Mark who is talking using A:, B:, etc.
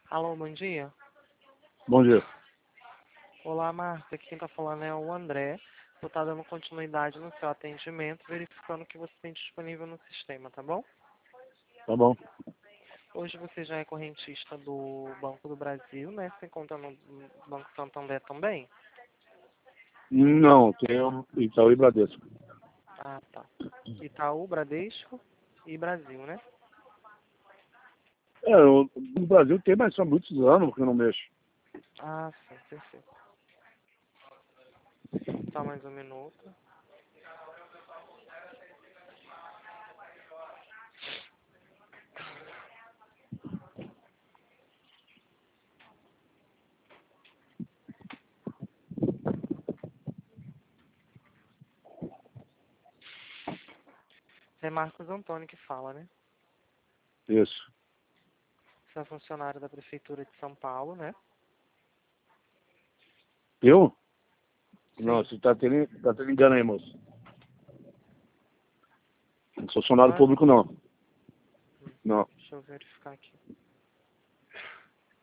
A: Alô, bom dia.
B: Bom dia.
A: Olá, Márcia. Quem está falando é o André. Eu estou dando continuidade no seu atendimento, verificando o que você tem disponível no sistema, tá bom?
B: Tá bom.
A: Hoje você já é correntista do Banco do Brasil, né? Você conta no Banco Santander também?
B: Não, tem o Itaú e Bradesco.
A: Ah, tá. Itaú, Bradesco e Brasil, né?
B: No Brasil tem, mas são muitos anos que eu não mexo.
A: Ah, sim, perfeito. Só mais um minuto. É Marcos Antônio que fala, né?
B: Isso.
A: Você é funcionário da Prefeitura de São Paulo, né?
B: Eu? Não,
A: Sim.
B: você tá tendo engano aí, moço. Não sou
A: Não
B: funcionário
A: é?
B: público, não. Não.
A: Deixa eu verificar aqui.